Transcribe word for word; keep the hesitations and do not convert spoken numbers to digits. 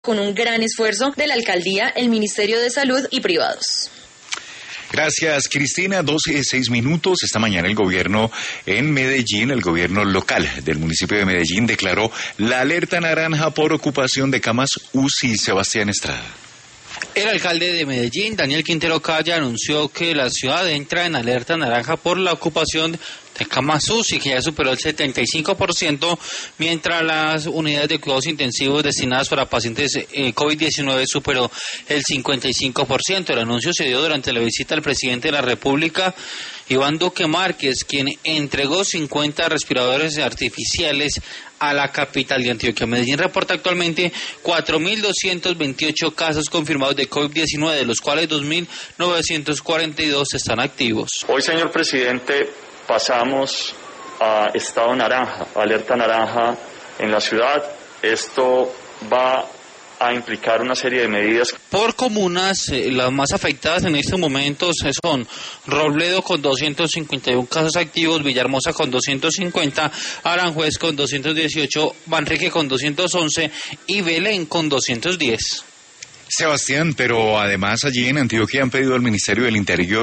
con un gran esfuerzo de la alcaldía, el Ministerio de Salud y privados. Gracias, Cristina. doce y seis minutos. Esta mañana el gobierno en Medellín, el gobierno local del municipio de Medellín, declaró la alerta naranja por ocupación de camas U C I. Sebastián Estrada. El alcalde de Medellín, Daniel Quintero Calle, anunció que la ciudad entra en alerta naranja por la ocupación de camas U C I, que ya superó el setenta y cinco por ciento, mientras las unidades de cuidados intensivos destinadas para pacientes eh, COVID diecinueve superó el cincuenta y cinco por ciento. El anuncio se dio durante la visita al presidente de la República, Iván Duque Márquez, quien entregó cincuenta respiradores artificiales a la capital de Antioquia. Medellín reporta actualmente cuatro mil doscientos veintiocho casos confirmados de COVID diecinueve, de los cuales dos mil novecientos cuarenta y dos están activos. Hoy, señor presidente, pasamos a estado naranja, alerta naranja en la ciudad. Esto va a implicar una serie de medidas. Por comunas, eh, las más afectadas en estos momentos son Robledo con doscientos cincuenta y uno casos activos, Villahermosa con doscientos cincuenta, Aranjuez con doscientos dieciocho, Manrique con doscientos once y Belén con doscientos diez. Sebastián, pero además allí en Antioquia han pedido al Ministerio del Interior